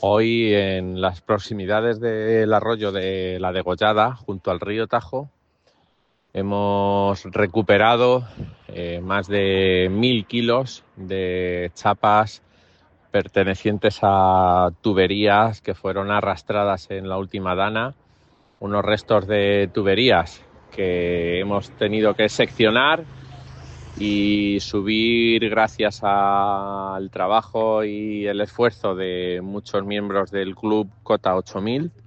Hoy, en las proximidades del arroyo de la Degollada, junto al río Tajo, hemos recuperado más de 1.000 kilos de chapas pertenecientes a tuberías que fueron arrastradas en la última dana, unos restos de tuberías que hemos tenido que seccionar y subir gracias al trabajo y el esfuerzo de muchos miembros del club Cota 8000